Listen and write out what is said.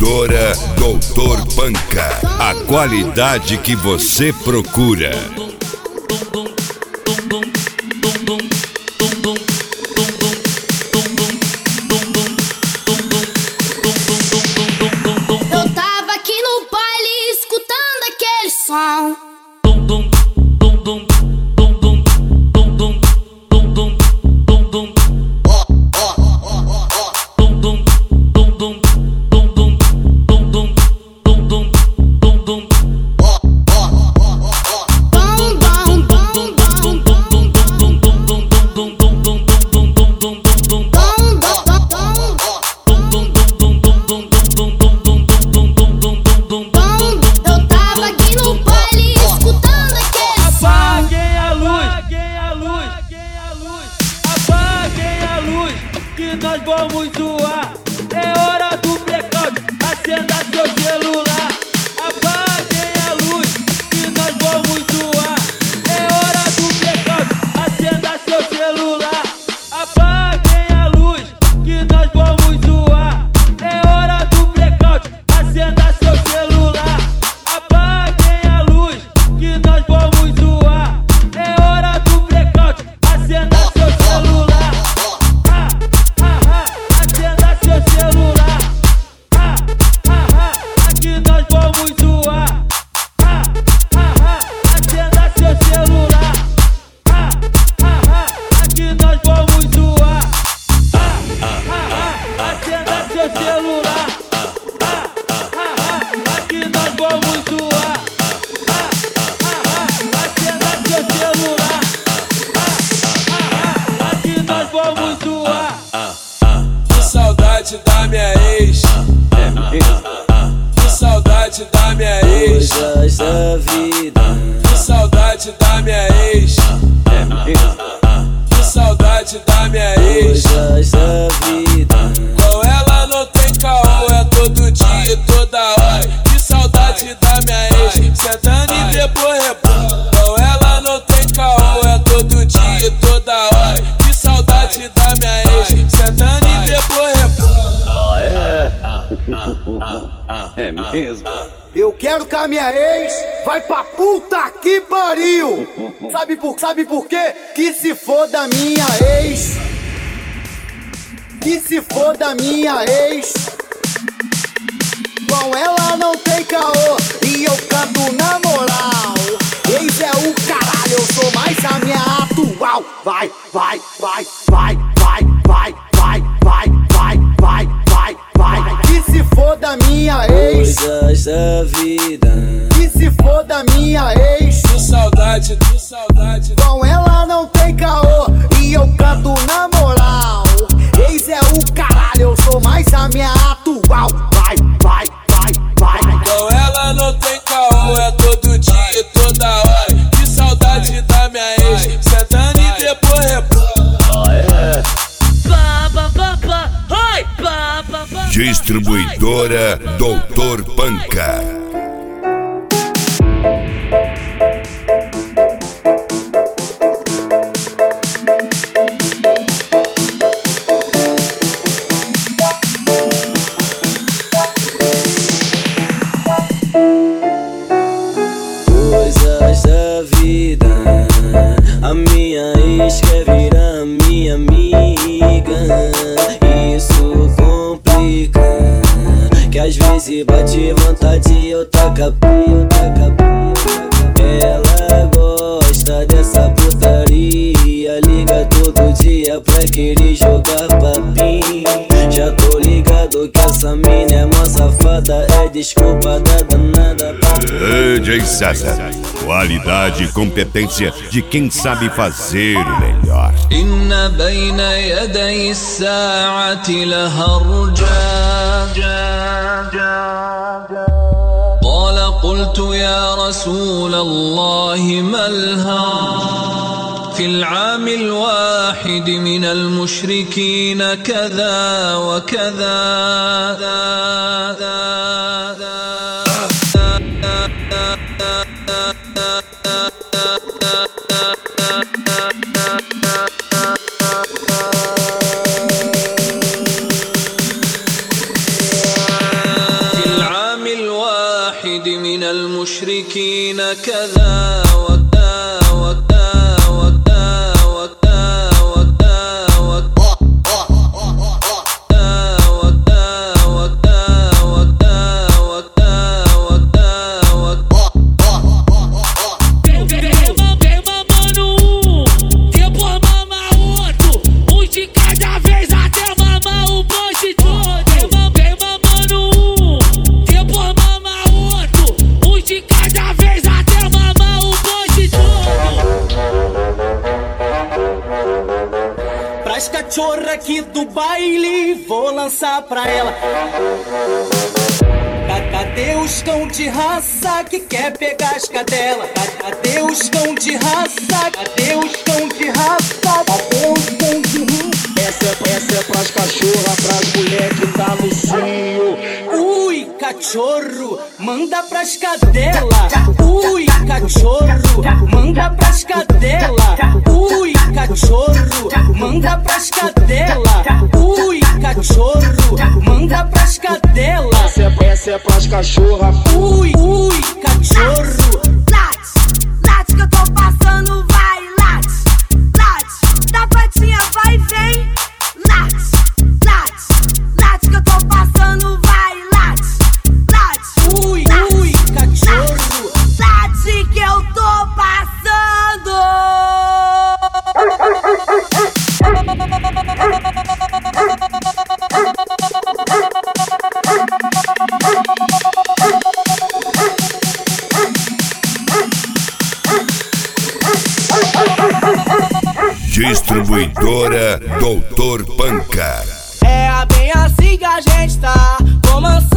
Distribuidora Doutor Panca, a qualidade que você procura. Eu tava aqui no baile escutando aquele som. Nós vamos zoar, é hora do blackout, acenda seu celular. Apaguem a luz, que nós vamos zoar, é hora do blackout, acenda seu celular. Apaguem a luz, que nós vamos zoar, é hora do blackout, acenda seu celular. Apaguem a luz, que nós vamos zoar, é hora do blackout, acenda seu celular. Que saudade da minha ex. Que saudade da minha ex. Coisas da vida. Que saudade da minha ex. Que saudade da minha ex. Coisas da vida. Com ela não tem caô, é todo dia e toda hora. Que saudade da minha ex. Sentando e depois rebola. Com ela não tem caô, é todo dia e toda hora. Que saudade da minha ex. Sentando e depois rebola. É mesmo? Eu quero que a minha ex vai pra puta que pariu. Sabe por quê? Que se foda minha ex. Que se foda minha ex. Com ela não tem caô e eu canto na moral. Ex é o caralho, eu sou mais a minha atual. Vai, vai, vai, vai, vai, vai, vai, vai, vai, vai, vai, vai. Que se foda minha ex. Coisas da vida. Que se foda minha ex. Que saudade, que saudade. Com ela não tem caô e eu canto na moral. Ex é o caralho, eu sou mais a minha atual. Vai, vai, vai, vai. Com ela não tem caô, é todo dia e toda hora. Que saudade da minha ex. Sentando e depois rebola. Distribuidora Doutor Panca. Coisas da vida. A minha ex quer virar minha amiga. Isso complica. Que às vezes bate vontade e eu taca pio. Ela gosta dessa putaria. Liga todo dia pra querer jogar papinho. Já tô ligado que essa mina é mó safada. É desculpa da danada. DJ César, qualidade e competência de quem sabe fazer o melhor. إن بين يدي الساعة لهرجا قال قلت يا رسول الله ما الهرج في العام الواحد من المشركين كذا وكذا في الواحد من المشركين كذا وكذا وكذا وكذا وكذا Pras cachorra aqui do baile, vou lançar pra ela. Cadê os cão de raça que quer pegar as cadelas? Cadê os cão de raça? Cadê os cão de raça? Cadê os cão de raça? Essa é pras cachorra, pras mulher que tá no cio. Ui, cachorro, manda pras cadela. Ui, cachorro, manda pras cadela. Ui, cachorro, manda pras cadela. Ui, cachorro, manda pras cadela. Essa é pras cachorra. Ui, cachorro. Late que eu tô passando, vai, late, da patinha vai, vem, late que eu tô passando, vai, late, ui, cachorro, late que eu tô passando. Distribuidora Doutor Panca. É bem assim que a gente tá, romançando.